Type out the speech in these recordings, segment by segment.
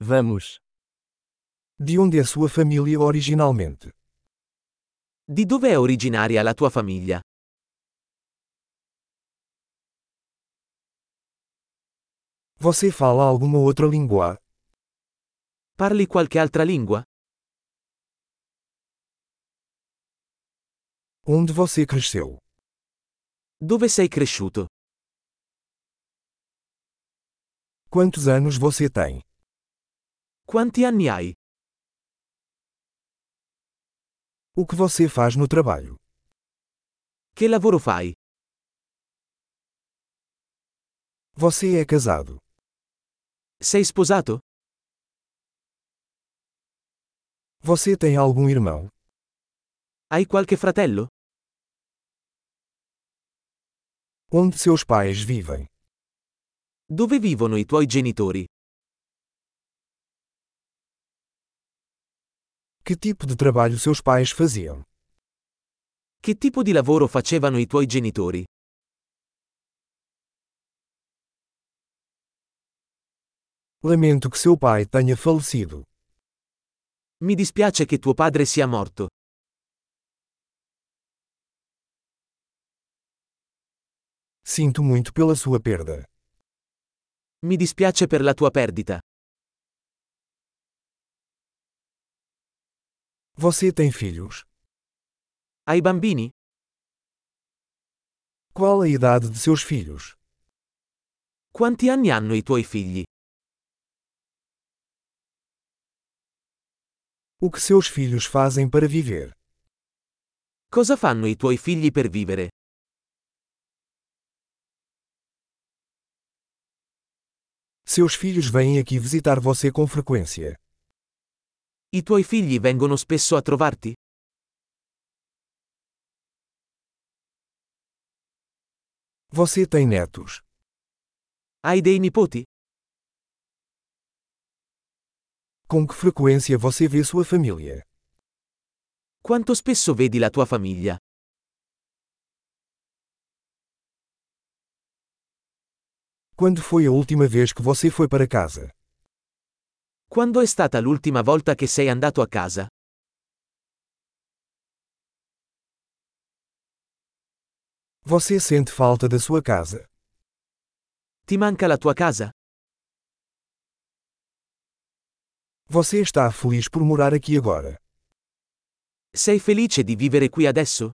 Vamos. De onde é sua família originalmente? Di dove è originaria la tua famiglia? Você fala alguma outra língua? Parli qualche altra lingua? Onde você cresceu? Dove sei cresciuto? Quantos anos você tem? Quanti anni hai? O que você faz no trabalho? Che lavoro fai? Você é casado? Sei sposato? Você tem algum irmão? Hai qualche fratello? Onde seus pais vivem? Dove vivono i tuoi genitori? Que tipo de trabalho seus pais faziam? Che tipo di lavoro facevano i tuoi genitori? Lamento que seu pai tenha falecido. Mi dispiace che tuo padre sia morto. Sinto muito pela sua perda. Mi dispiace per la tua perdita. Você tem filhos? Hai bambini? Qual a idade de seus filhos? Quanti anni hanno i tuoi figli? O que seus filhos fazem para viver? Cosa fanno i tuoi figli per vivere? Seus filhos vêm aqui visitar você com frequência. I tuoi figli vengono spesso a trovarti? Você tem netos? Hai dei nipoti? Com que frequência você vê sua família? Quanto spesso vedi la tua famiglia? Quando foi a última vez que você foi para casa? Quando è stata l'ultima volta che sei andato a casa? Você sente falta da sua casa? Ti manca la tua casa? Você está feliz por morar aqui agora? Sei felice di vivere qui adesso?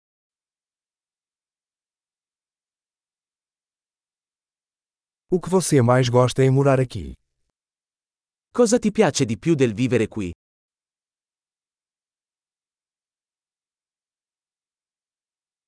O que você mais gosta em morar aqui? Cosa ti piace di più del vivere qui?